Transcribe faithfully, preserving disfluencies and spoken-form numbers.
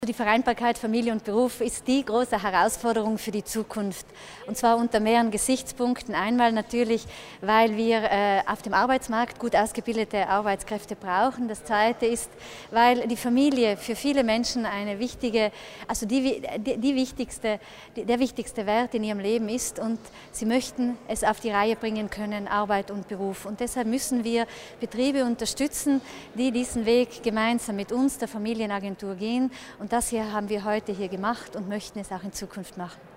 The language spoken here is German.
Die Vereinbarkeit Familie und Beruf ist die große Herausforderung für die Zukunft. Und zwar unter mehreren Gesichtspunkten. Einmal natürlich, weil wir äh, auf dem Arbeitsmarkt gut ausgebildete Arbeitskräfte brauchen. Das Zweite ist, weil die Familie für viele Menschen eine wichtige, also die, die, die wichtigste, die, der wichtigste Wert in ihrem Leben ist. Und sie möchten es auf die Reihe bringen können, Arbeit und Beruf. Und deshalb müssen wir Betriebe unterstützen, die diesen Weg gemeinsam mit uns, der Familienagentur, gehen. Und das hier haben wir heute hier gemacht und möchten es auch in Zukunft machen.